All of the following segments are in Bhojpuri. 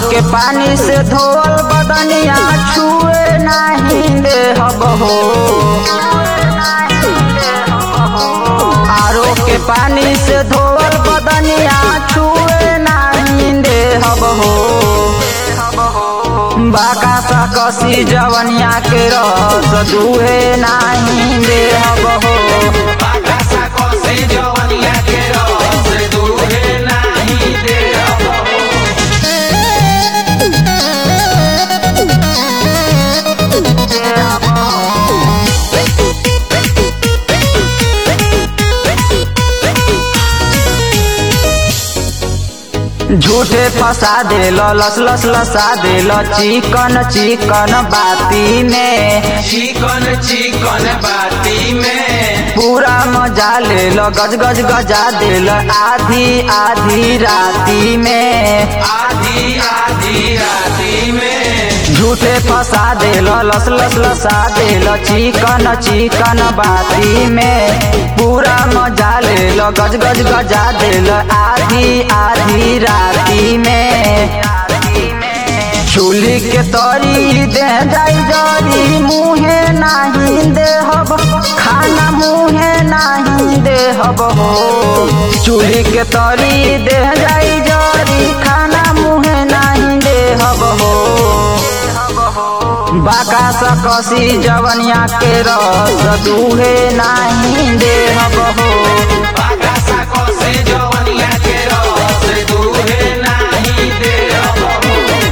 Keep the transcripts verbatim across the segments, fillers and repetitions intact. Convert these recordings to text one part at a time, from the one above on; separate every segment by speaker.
Speaker 1: के पानी से धोल बदनिया छुए नहीं देहब हो। आरो के पानी से धोल बदनिया छुए नहीं देहब हो। बाका सा कसी जवनिया के रस दुहे नहीं देहब हो।
Speaker 2: बाका सा कसी जवनिया के रस दुहे नहीं देहब हो।
Speaker 1: झूठे फंसा देल लस लस लसा देल चिकन चिकन बाती में।
Speaker 2: चिकन चिकन बाती में
Speaker 1: पूरा मजा लेल गज गज गजा देल आधी आधी राती में।
Speaker 2: आधी आधी राती में
Speaker 1: झूठे फंसा देल लस लस लसा देल चिकन चिकन बाती में। पूरा मजा लेल गज गज गजा देल आधी आधी राती में। चूल्ही के तरी दे जाई जरी मुहे नहीं देहब खाना मुहे नहीं देहब हो। चूल्ही के तरी दे जाई जरी खाना मुहे नहीं देहब हो। बाका सा कसी जवनिया के रस दुहे नहीं देहब हो।
Speaker 2: बाका सा कसी जवनिया के रस दुहे नहीं देहब हो।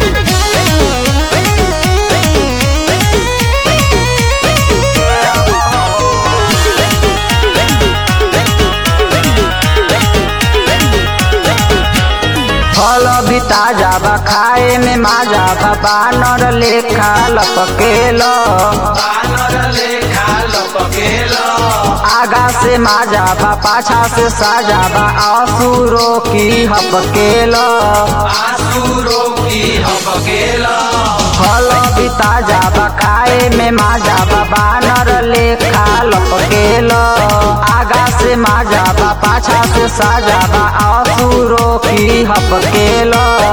Speaker 2: फल भी ताजा बा खाए में माजा बा बानर लेखा लपकेल। बानर लेखा लपकेल
Speaker 1: आगा से माजा बा पाछा से साजा बा आसुरो की हपकेल।
Speaker 2: आसुरो की हपकेल
Speaker 1: फल भी ताजा बा खाए में माजा बा बानर लेखा लपकेल। आगा से माजा बा पाछा से साजा बा आसुरो की हपकेल।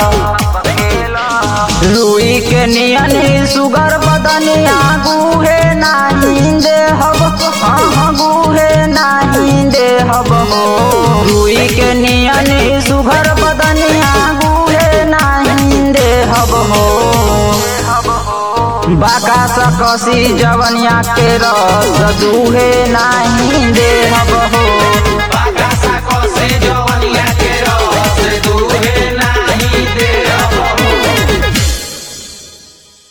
Speaker 1: रुई के नियनी सुगर बदनिया गुहे नहीं देहब हाँ गुहे नहीं देहब हो। रुई के नियनी सुगर बदनिया गुहे नहीं देहब हो। बाका सा कसी जवनिया के रस दुहे नहीं देहब हो।